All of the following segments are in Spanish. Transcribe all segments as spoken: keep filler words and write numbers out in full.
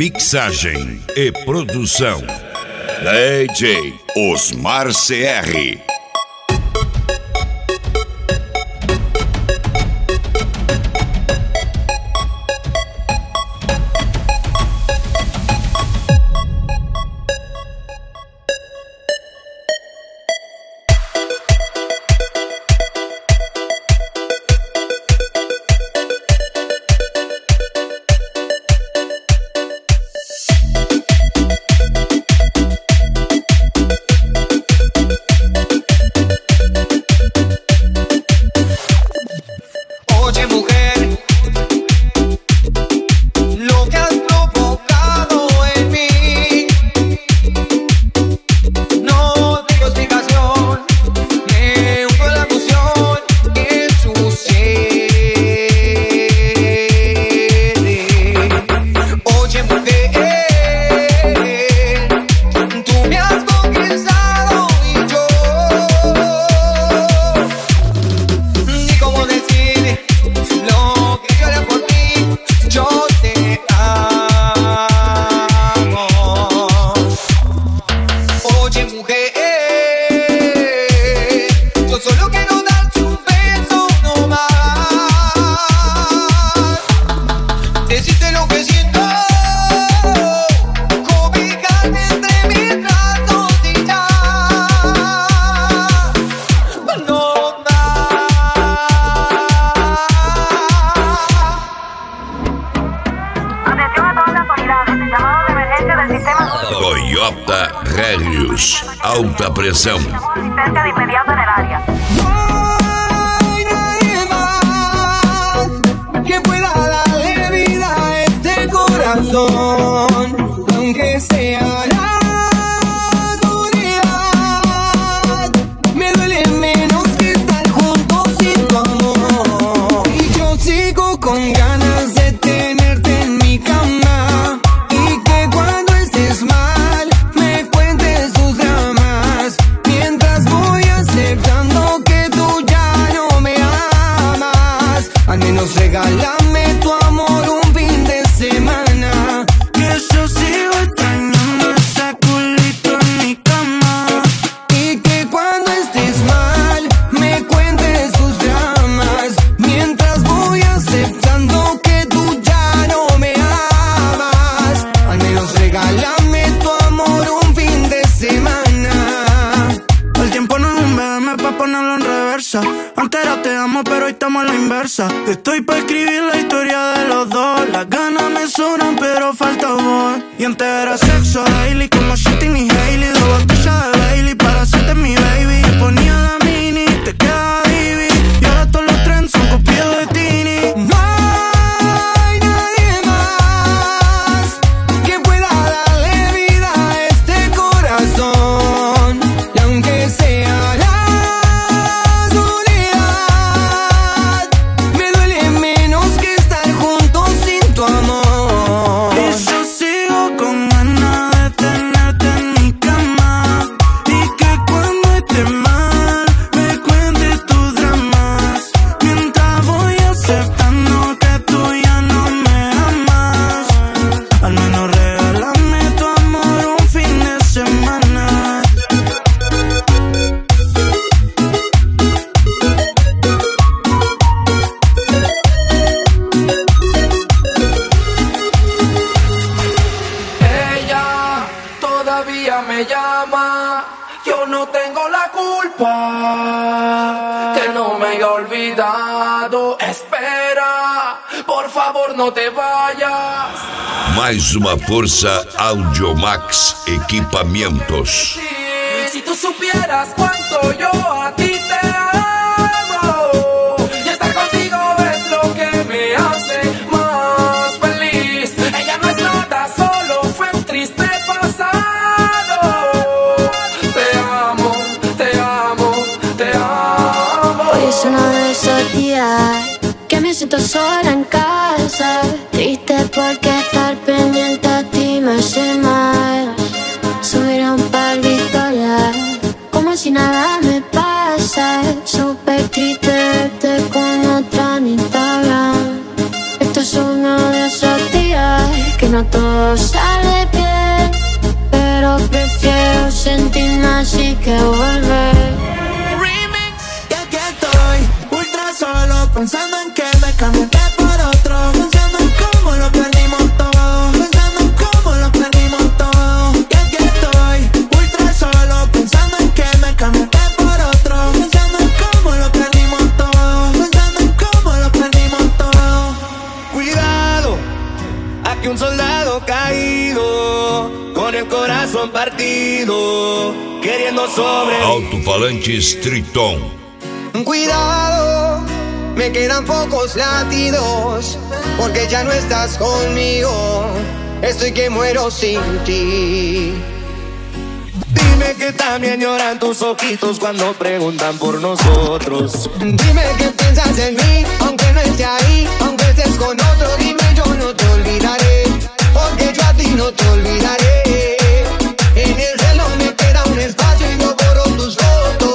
Mixagem e produção D J Osmar C R. Toyota Relius, alta pressão. Asistencia de inmediato en el área. Que pueda darle vida a este corazón, aunque sea la soledad. Me duele menos que estar juntos sin tu amor. Y yo sigo con ganas de tenerte en mi cama, y que cuando estés mal me cuentes tus dramas, mientras voy aceptando que tú ya no me amas. Al menos regálame tu amor un fin de semana, que yo sigo extrañando ese culito en mi cama. Y que cuando estés mal me cuentes tus dramas, mientras voy aceptando que tú ya no me amas. Al menos regálame tu amor un fin de semana. El tiempo no es un B M pa' ponerlo en reversa. Antes era te amo, pero hoy estamos a la inversa. Estoy pa' escribir la historia de los dos. Las ganas me sobran, pero falta voz. Y antes era sexo daily, como Shitting y Hailey. Dos botellas de Bailey para hacerte mi baby. Yo ponía la mini, te queda divi. Y ahora todos los trends son copiados de Tini. No hay nadie más que pueda darle vida a este corazón, y aunque sea la soledad, me duele menos que estar juntos sin tu amor. Y yo sigo con ganas de tenerte en mi cama, y que cuando estés mal me cuentes tus dramas, mientras voy aceptando que tú ya no me amas. Al menos regálame tu amor un fin de semana. Ella todavía me llama, yo no tengo la culpa que no me haya olvidado. Espera, por favor no te vayas. Mais uma força Audiomax Equipamentos. Si tú supieras cuánto yo a ti te amo, y estar contigo es lo que me hace más feliz. Ella no es nada, solo fue un triste pasado. Te amo, te amo, te amo. Hoy es uno de esos días que me siento sola en casa, triste porque estar pendiente a ti me hace mal. Subir un par de historias como si nada me pasa, súper triste verte con otra en Instagram. Esto es uno de esos días que no todo todo sale bien, pero prefiero sentirme así que volver. Y aquí estoy, ultra solo, pensando en que me cambiaste por otro, pensando en cómo lo perdimos todo, pensando en cómo lo perdimos todo. Y aquí estoy, ultra solo, pensando en que me cambiaste por otro, pensando en cómo lo perdimos todo, pensando en cómo lo perdimos todo. Cuidado, aquí un soldado caído, con el corazón partido, queriendo sobre. Alto-falantes Triton. Cuidado, me quedan pocos latidos, porque ya no estás conmigo, estoy que muero sin ti. Dime que también lloran tus ojitos cuando preguntan por nosotros. Dime que piensas en mí, aunque no esté ahí, aunque estés con otro. Dime yo no te olvidaré, porque yo a ti no te olvidaré. En el cielo me queda un espacio y no borro tus fotos.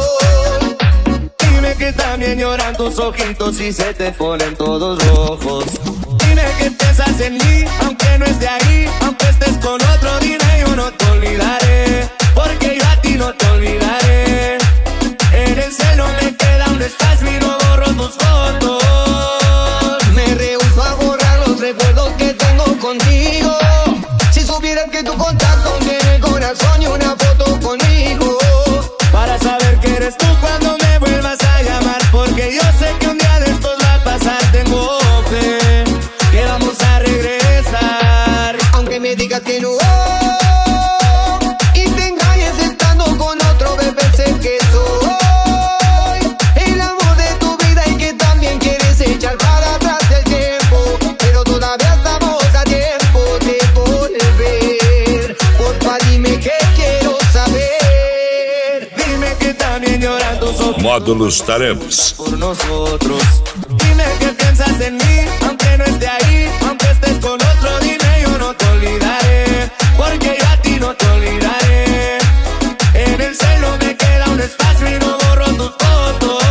Dime que también lloran tus ojitos y se te ponen todos rojos. Dime que piensas en mí, aunque no esté ahí, aunque estés con otro. Dime yo no te olvidaré, porque yo a ti no te olvidaré. En el cielo me queda un espacio y no borro tus fotos. Me rehúso a borrar los recuerdos que tengo contigo. Si supieras que tu contacto tiene el corazón y una foto conmigo, para saber que eres tú cuando me vuelvas a llamar, porque yo sé que un día de estos va a pasar. Tengo fe que vamos a regresar, aunque me digas que no, y te engañes estando con otro, bebé, sé que soy el amor de tu vida y que también quieres echar para atrás el tiempo, pero todavía estamos a tiempo de volver. Porfa, dime que quiero saber. Dime que también lloran tus ojos Módulos Taramps. por nosotros. Dime que piensas en mí, aunque no esté ahí, aunque estés con otro. Dime yo no te olvidaré, porque yo a ti no te olvidaré. En el cielo me queda un espacio y no borro tus fotos.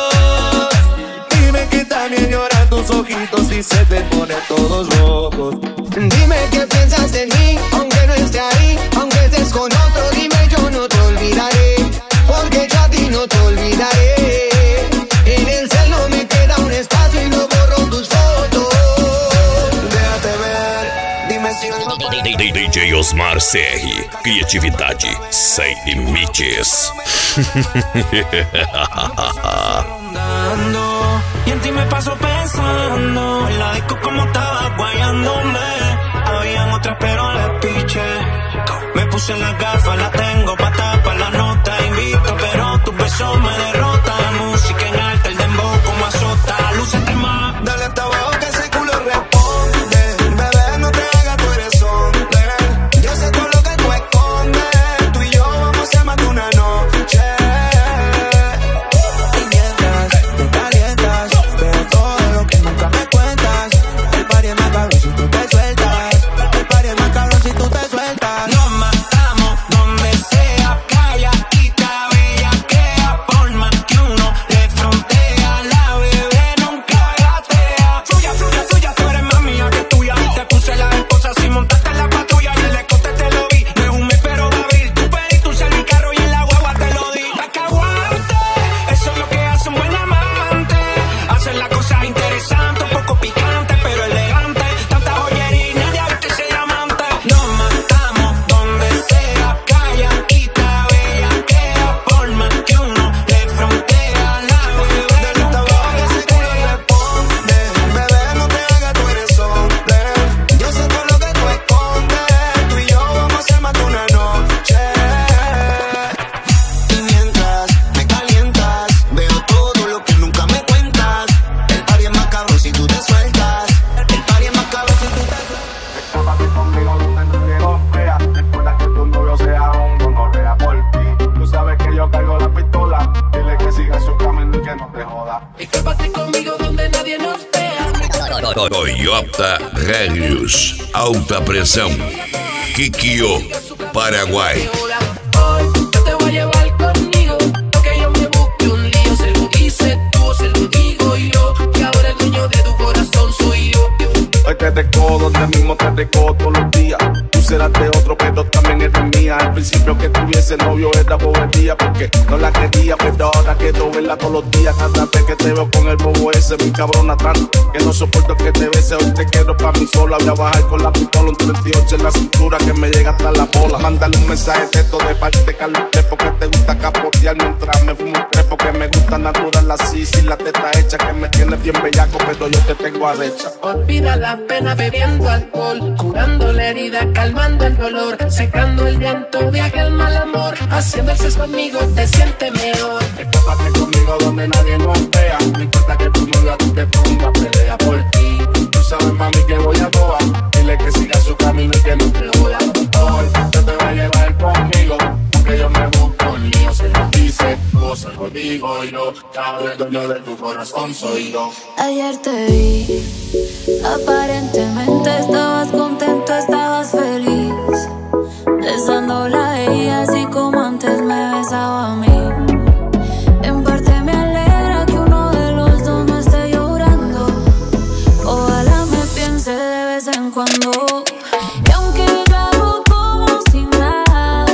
Dime que también lloran tus ojitos y se te ponen todos rojos. Dime que piensas en mí, aunque no esté ahí, aunque estés con otro. Dime yo no te olvidaré, porque yo a ti no te olvidaré. En el cielo me queda un espacio y no borro tus fotos. Déjate ver, dime si no. D J Osmar C R, criatividade sem limites. Y en ti me paso pensando, en la disco como estaba guayándome. Habían otras pero les piché. Me puse las gafas, la tengo pa' tapar la nota. Invito pero tus besos me derrotan. La música en alta, el dembow como azota. Lúcete más, Dale hasta abajo que ese culo responde. Bebé, no te hagas, tú eres hombre. Yo sé todo lo que tú escondes. Tú y yo vamos a ser más de una noche. Y mientras tú calientas, veo todo lo que nunca me cuentas. El party es más cabrón si tú te sueltas. El party es más cabrón si tú te sueltas. nos matamos donde sea. Calladita, bellaquea. Por más que uno le frontea. La bebé nunca gatea. Suya, suya, suya, tú eres más mía que tuya. Te puse la esposa si montaste en la patrulla. Y el escote te lo vi, no es un mes pero de abril. Tu perito, un servicarro y en la guagua te lo di. Pa' que aguante, eso es lo que hace un buen amante. Hacen las cosas interesantes, un poco picante, pero elegante. Tanta joyería y nadie ha visto ese diamante. Nos matamos donde sea. Calladita, bellaquea. Por más que uno le frontea. La bebé nunca gatea. Bebé, no te hagas, tú eres hombre. Yo sé todo lo que tú escondes. Tú y yo vamos a ser más de una noche. Y mientras me calientas, veo todo lo que nunca me cuentas. El party es más cabrón si tú te sueltas. El party es más cabrón si tú te sueltas. Escápate conmigo donde nadie nos vea. Recuerda que tu novio sea un gonorrea por ti. Tú sabes que yo cargo la pistola. Dile que siga su camino y que no te joda. Escápate conmigo donde nadie nos vea. Toyota Rélios. Alta pressão. Kikyo, Paraguai. Hoy yo te voy a llevar conmigo. Lo que yo me busque un lío, se lo dices tú, se lo digo yo. Que ahora el dueño de tu corazón soy yo. Hoy te recojo, donde mismo te recojo todos los días. Tú serás de otro, pero también eres mía. Al principio que tuviese novio era bobería, porque no la quería, pero ahora quiero verla todos los días. Cada vez que te veo con el bobo ese, mi cabrona tanto, que no soporto que te bese. Hoy te quiero pa' mí sola, voy a bajar con la pistola, un treinta y ocho en la cintura que me llega hasta la bola. Mándale un mensaje texto de parte de Carlos Trepo, que te gusta capotear mientras me fumo un trepo, que me gusta natural así, sin la teta hecha, que me tienes bien bellaco, pero yo te tengo arrecha. Olvida la pena bebiendo alcohol, curando la herida, calmando el dolor, secando el llanto de aquel mal amor, haciendo el sexo conmigo te siente mejor. Escápate conmigo donde nadie nos vea, no importa que tu novia tú te ponga, pelea por ti. Tú sabes, mami, que voy a toa, dile que siga su camino y que no te voy a tocar. Yo te voy a llevar conmigo, porque yo me busco un lío, se lo dice, vos se lo digo yo, cabrón, el dueño de tu corazón soy yo. Ayer te vi, aparentemente estabas contento, estabas feliz, besándola a ella así como antes me besaba a mí. En parte me alegra que uno de los dos no esté llorando, ojalá me piense de vez en cuando. Y aunque yo hago como si nada,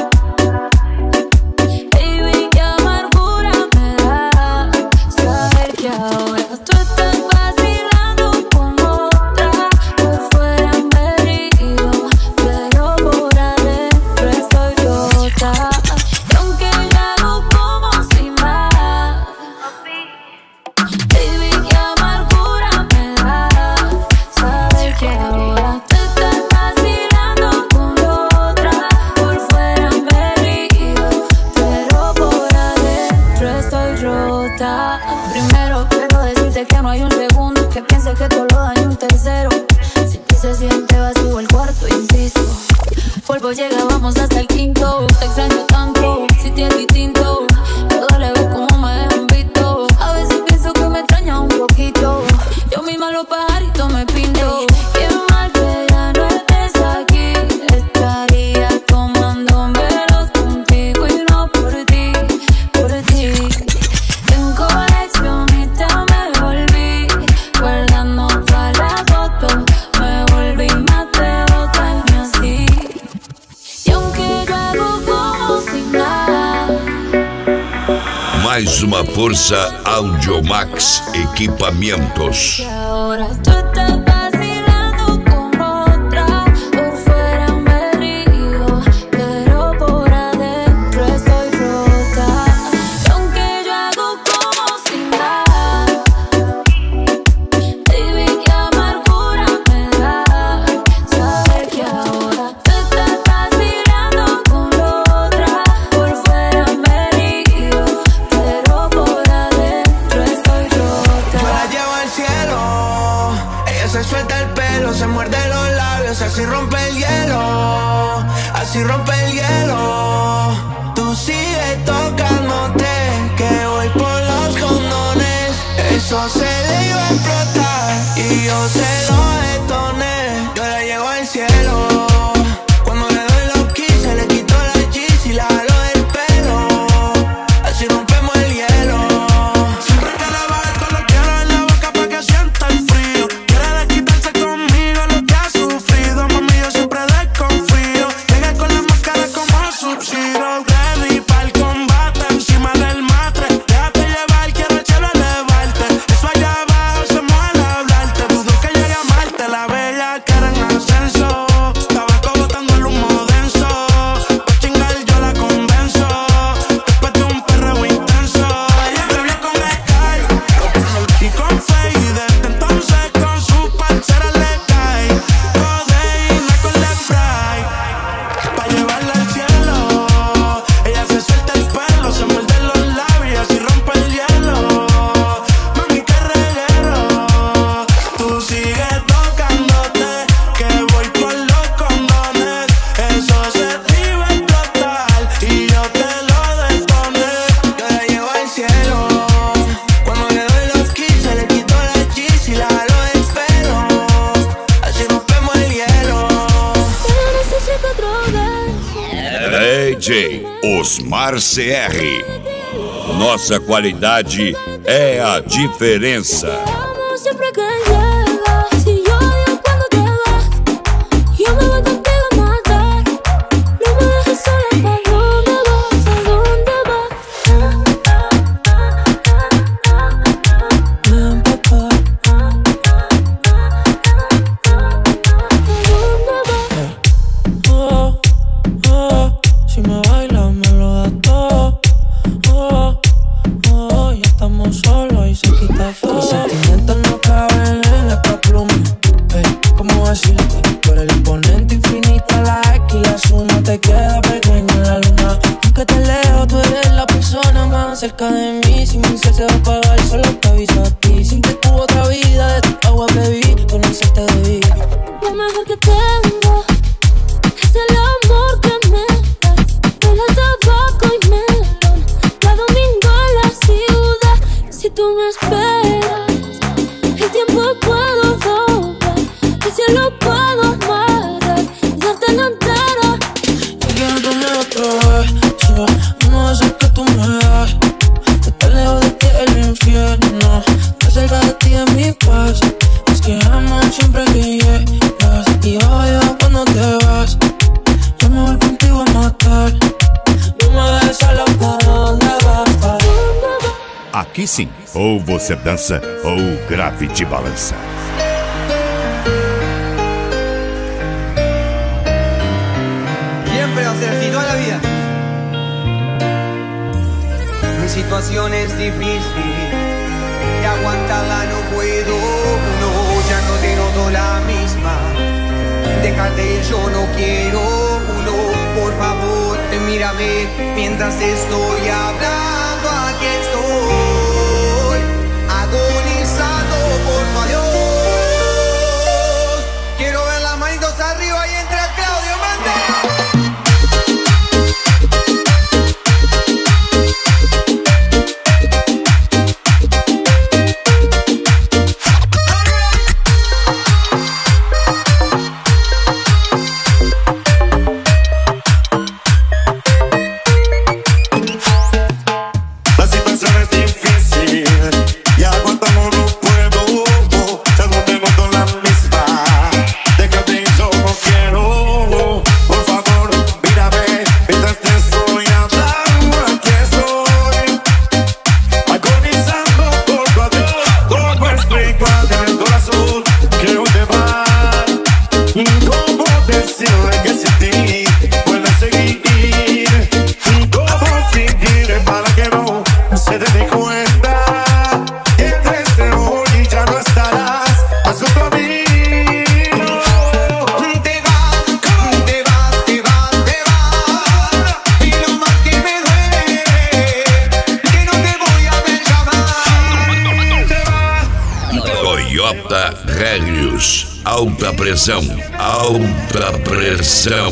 baby, qué amargura me da saber que ahora tú estás vacilando con otra. Por fuera me río, pero por adentro estoy rota. Y aunque yo hago como si nada, baby, qué amargura me da saber que ahora tú estás vacilando con otra. Por fuera me río, pero por adentro estoy rota. Primero quiero decirte que no hay un segundo que piense que todo lo daño un tercero. Si ti se siente vacío el cuarto, insisto, polvo llega, vamos hasta el quinto. Te extraño tanto, si tienes distinto, me duele ver cómo me dejan visto. A veces pienso que me extraña un poquito, yo misma los pajaritos me pinto. Qué mal que ya no estés aquí, estaría tomando velos contigo y no por ti, por ti. En coleccionista me volví, guardando todas las fotos, me volví más de botarme así. Y aunque yo hago como si nada, Mais uma força Audiomax Equipamentos. que ahora tú estás vacilando con otra. Por fuera me río, pero por adentro estoy rota. Y aunque yo hago como si nada, baby, qué amargura me da saber que ahora tú estás vacilando con otra. Por fuera me río, pero por adentro estoy rota. Yo la llevo al cielo, ella se suelta el pelo, se muerde los labios, así rompe el hielo, así rompe el hielo. Tú sigues tocándote, que voy por los condones, eso se le iba a explotar y yo se lo detoné. Yo la llevo al cielo, cuando le doy los kisses le quito la cheese y la jalo del pelo, así rompemos el hielo. Siempre quiere bajar con los hielos en la boca pa' que sienta el frío. Quiere desquitarse conmigo lo que ha sufrido. Mami, yo siempre desconfío. Llega con la máscara como Sub-Zero, ready pa'l combate, encima del matre. Déjate llevar, quiero el cielo elevarte. Eso allá abajo se moja al hablarte. Dudo que llegue a Marte, la bella que era en ascenso. Tabaco botando el humo denso, pa' chingar yo la convenzo. Después de un perreo intenso, ella me vio con Sky y con Faye, y desde entonces con su parcera le cae codeína con la spray pa' llevarla al cielo. Ella se suelta el pelo, se muerde los labios y rompe el hielo. Mami, qué reguero, tú sigues tocándote, que voy por los condones, eso se te iba a explotar y yo te lo detoné. Yo la llevo al cielo, cuando le doy los kisses le quito la cheese y la jalo del pelo, así rompemos el hielo. yo necesito drogas. D J Osmar C R. Nossa qualidade é a diferença. Te amo siempre que llegas, si yo odio cuando te cerca de mí. Si mi ser se va a apagar, solo te aviso a ti. Siempre tuvo otra vida, de tu agua bebí, conocerte debí. Lo mejor que tengo es el amor que me das. Huele a tabaco y melón, cada domingo en la ciudad. Si tú me esperas, el tiempo puedo doblar, el cielo puedo amarrar y darte la entera. Yo quiero tener otro beso, uno de esos que tú me das. Estar lejos de ti es el infierno, estar cerca de ti es mi paz. Es que amo siempre que llegas y odio cuando te vas. Yo me voy contigo a matar, no me dejes solo, ¿para dónde vas? ¿Para dónde vas? Aqui sim, ou você dança ou o grave te balança. Siempre va a ser así toda la vida. Mi situación es difícil y aguantarla no puedo. No, ya no te noto la misma. Déjate ir, yo no quiero. No, por favor, mírame mientras estoy hablando. Aquí estoy agonizando por tu adiós. Quiero ver las manitos arriba y entre a Claudio Mande. Regrios, alta pressão, alta pressão.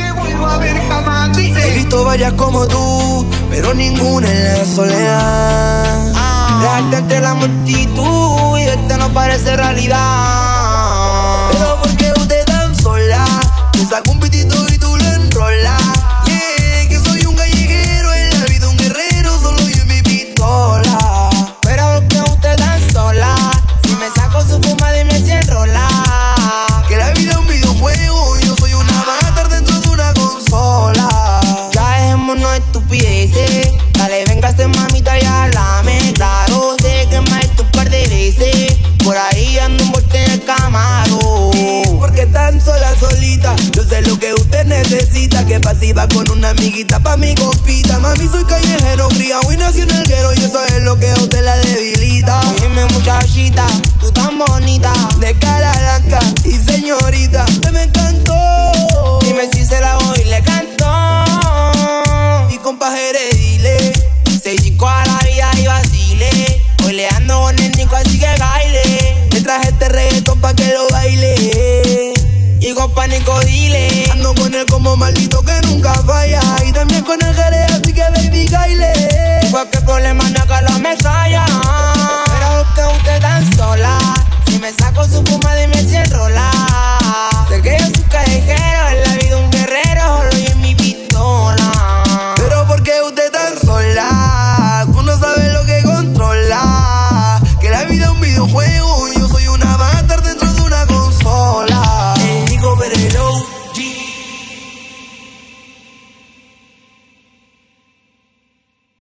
He visto varias como tú, pero ninguna en la soledad. Dejarte entre la multitud y esta no parece realidad. Pero porque usted tan sola, te saco un pitito y tú lo enrolas. Yeah, que soy un callejero en la vida, un guerrero, solo yo y mi pistola. Pero porque usted tan sola, si me saco su fuma dime si enrola. Que la vida es un videojuego y yo soy una avatar dentro de una consola. Ya dejémonos estupideces, dale véngase mamita y háblame. Claro, sé que me hecho un par de veces, por ahí ando envuelta en el Camaro. Porque tan sola, solita, yo sé lo que usted necesita. Que pasiva con una amiguita pa' mi compita. Mami, soy callejero, criado y nací en el guero, y eso es lo que a usted la debilita. Dime muchachita, tú tan bonita, de cara blanca y señorita, te me encantó. Dime si se la voy y le canto. Y compa Jerez, dile, seis chico a la vida y vacile. Hoy le ando con el Nico así que baile. Le traje este reggaetón pa' que lo baile. Y compa Nico, dile, ando con él como maldito que nunca falla. Y también con el Jerez, así que baby, baile. Cualquier problema no que lo me falla. Pero que usted tan sola, si me saco su fuma dime si enrola.